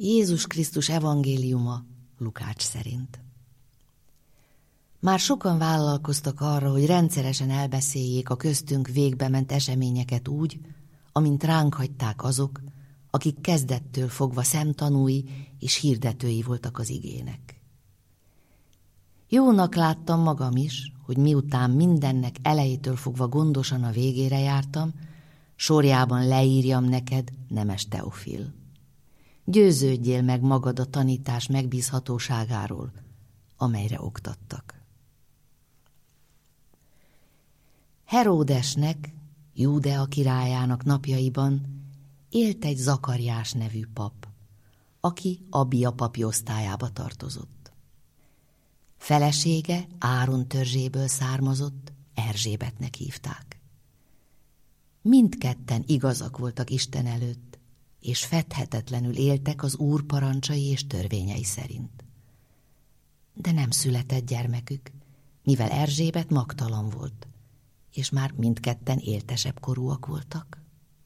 Jézus Krisztus evangéliuma Lukács szerint. Már sokan vállalkoztak arra, hogy rendszeresen elbeszéljék a köztünk végbe ment eseményeket úgy, amint ránk hagyták azok, akik kezdettől fogva szemtanúi és hirdetői voltak az igének. Jónak láttam magam is, hogy miután mindennek elejétől fogva gondosan a végére jártam, sorjában leírjam neked, nemes Teofil. Győződjél meg magad a tanítás megbízhatóságáról, amelyre oktattak. Heródesnek, Júdea királyának napjaiban élt egy Zakariás nevű pap, aki Abia papi osztályába tartozott. Felesége Áron törzséből származott, Erzsébetnek hívták. Mindketten igazak voltak Isten előtt, és fedhetetlenül éltek az Úr parancsai és törvényei szerint. De nem született gyermekük, mivel Erzsébet magtalan volt, és már mindketten éltesebb korúak voltak.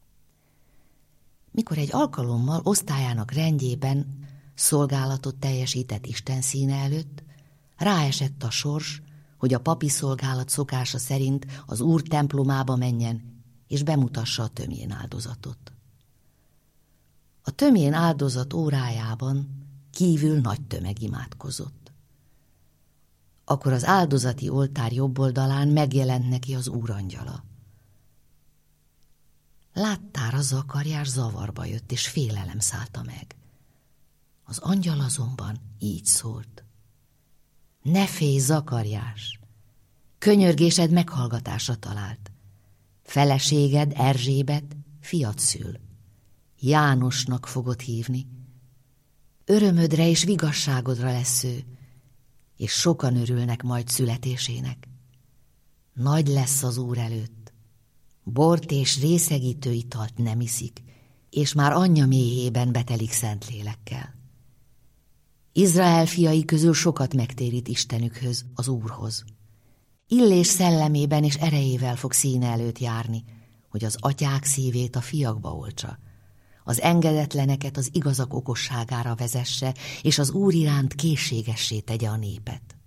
Mikor egy alkalommal osztályának rendjében szolgálatot teljesített Isten színe előtt, ráesett a sors, hogy a papi szolgálat szokása szerint az Úr templomába menjen, és bemutassa a tömjén áldozatot. A tömjén áldozat órájában kívül nagy tömeg imádkozott. Akkor az áldozati oltár jobb oldalán megjelent neki az Úr angyala. Láttára Zakariás zavarba jött, és félelem szállta meg. Az angyal azonban így szólt. Ne félj, Zakariás! Könyörgésed meghallgatásra talált. Feleséged, Erzsébet, fiat szül. Jánosnak fogod hívni. Örömödre és vigasságodra lesz ő, és sokan örülnek majd születésének. Nagy lesz az Úr előtt. Bort és részegítő italt nem iszik, és már anyja méhében betelik Szentlélekkel. Izrael fiai közül sokat megtérít Istenükhöz, az Úrhoz. Illés szellemében és erejével fog színe előtt járni, hogy az atyák szívét a fiakba oltsa, az engedetleneket az igazak okosságára vezesse, és az Úr iránt készségessé tegye a népet.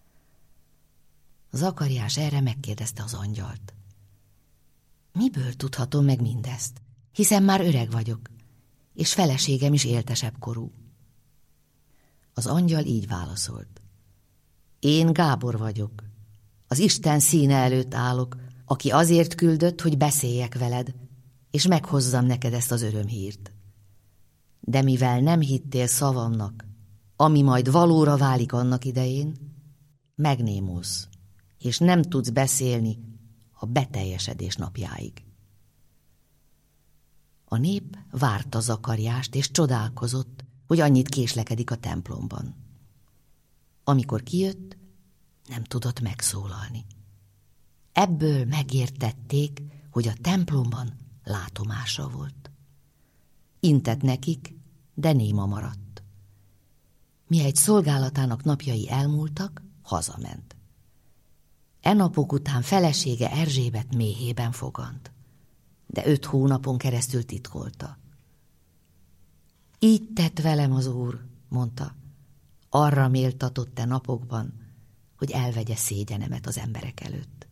Zakariás erre megkérdezte az angyalt. Miből tudhatom meg mindezt, hiszen már öreg vagyok, és feleségem is éltesebb korú. Az angyal így válaszolt. Én Gábor vagyok, az Isten színe előtt állok, aki azért küldött, hogy beszéljek veled, és meghozzam neked ezt az örömhírt. De mivel nem hittél szavamnak, ami majd valóra válik annak idején, megnémulsz, és nem tudsz beszélni a beteljesedés napjáig. A nép várta Zakariást, és csodálkozott, hogy annyit késlekedik a templomban. Amikor kijött, nem tudott megszólalni. Ebből megértették, hogy a templomban látomása volt. Intett nekik, de néma maradt. Mihelyt szolgálatának napjai elmúltak, hazament. E napok után felesége Erzsébet méhében fogant, de 5 hónapon keresztül titkolta. Így tett velem az Úr, mondta, arra méltatott te napokban, hogy elvegye szégyenemet az emberek előtt.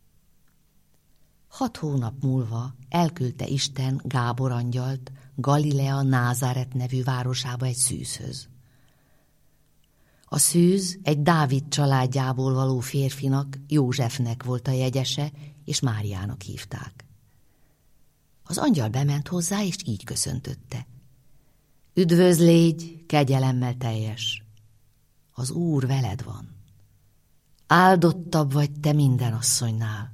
6 hónap múlva elküldte Isten Gábor angyalt Galilea Názáret nevű városába egy szűzhöz. A szűz egy Dávid családjából való férfinak, Józsefnek volt a jegyese, és Máriának hívták. Az angyal bement hozzá, és így köszöntötte. Üdvözlégy, kegyelemmel teljes! Az Úr veled van. Áldottabb vagy te minden asszonynál.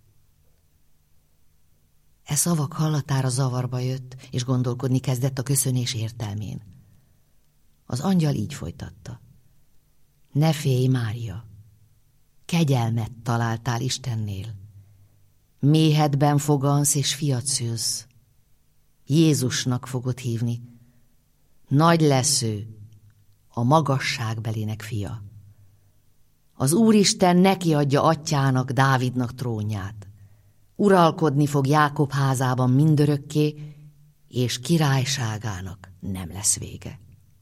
E szavak hallatára zavarba jött, és gondolkodni kezdett a köszönés értelmén. Az angyal így folytatta. Ne félj, Mária! Kegyelmet találtál Istennél. Méhedben fogansz, és fiat szülsz. Jézusnak fogod hívni. Nagy lesz ő, a magasságbelének fia. Az Úristen neki adja atyának, Dávidnak trónját. Uralkodni fog Jákob házában mindörökké, és királyságának nem lesz vége.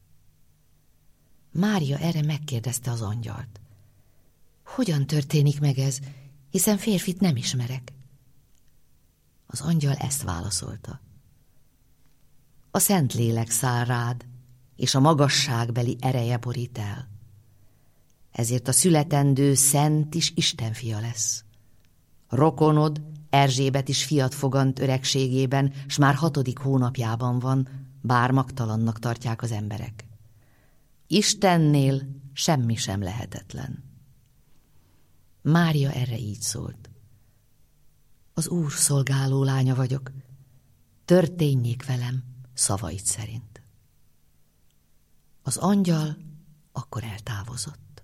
Mária erre megkérdezte az angyalt. Hogyan történik meg ez, hiszen férfit nem ismerek? Az angyal ezt válaszolta. A Szentlélek száll rád, és a magasságbeli ereje borít el. Ezért a születendő szent is Isten fia lesz. Rokonod, Erzsébet is fiat fogant öregségében, s már 6. hónapjában van, bár magtalannak tartják az emberek. Istennél semmi sem lehetetlen. Mária erre így szólt. Az Úr szolgáló lánya vagyok, történjék velem szavaid szerint. Az angyal akkor eltávozott.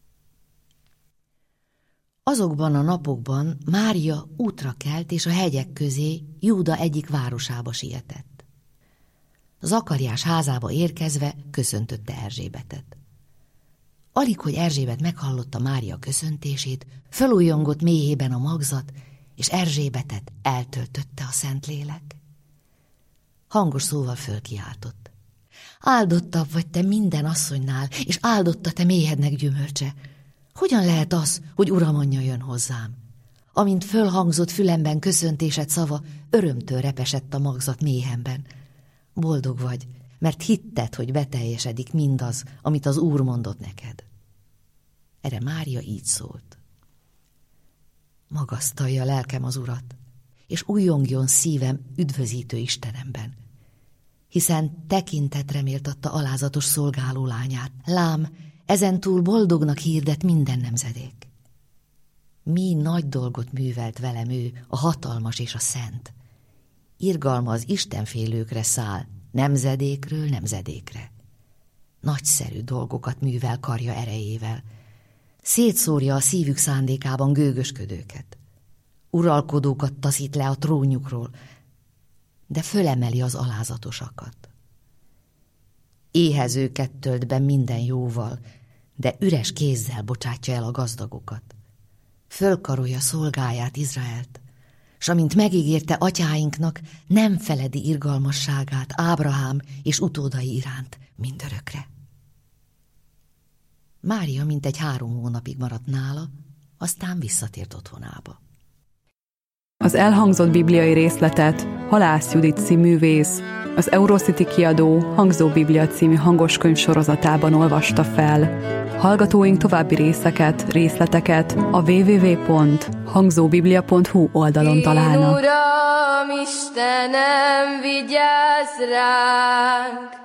Azokban a napokban Mária útra kelt, és a hegyek közé Júda egyik városába sietett. Zakariás házába érkezve köszöntötte Erzsébetet. Alig, hogy Erzsébet meghallotta Mária köszöntését, fölújongott méhében a magzat, és Erzsébetet eltöltötte a Szentlélek. Hangos szóval fölkiáltott. Áldottabb vagy te minden asszonynál, és áldott a te méhednek gyümölcse. Hogyan lehet az, hogy Uram anyja jön hozzám? Amint fölhangzott fülemben köszöntésed szava, örömtől repesett a magzat méhemben. Boldog vagy, mert hitted, hogy beteljesedik mindaz, amit az Úr mondott neked. Erre Mária így szólt. Magasztalja lelkem az Urat, és újjongjon szívem üdvözítő Istenemben. Hiszen tekintetre méltatta alázatos szolgáló lányát. Lám, ezentúl boldognak hirdet minden nemzedék. Mi nagy dolgot művelt velem ő, a hatalmas és a szent. Irgalma az istenfélőkre száll, nemzedékről nemzedékre. Nagyszerű dolgokat művel karja erejével. Szétszórja a szívük szándékában gőgösködőket. Uralkodókat taszít le a trónjukról, de fölemeli az alázatosakat. Éhezőket tölt be minden jóval, de üres kézzel bocsátja el a gazdagokat. Fölkarolja szolgáját, Izraelt, s amint megígérte atyáinknak, nem feledi irgalmasságát Ábrahám és utódai iránt mindörökre. Mária mintegy 3 hónapig maradt nála, aztán visszatért otthonába. Az elhangzott bibliai részletet Halász Judit cíművész, az Eurocity kiadó Hangzó Biblia című hangoskönyv sorozatában olvasta fel. Hallgatóink további részleteket a www.hangzóbiblia.hu oldalon találnak. Uram, Istenem, vigyázz ránk!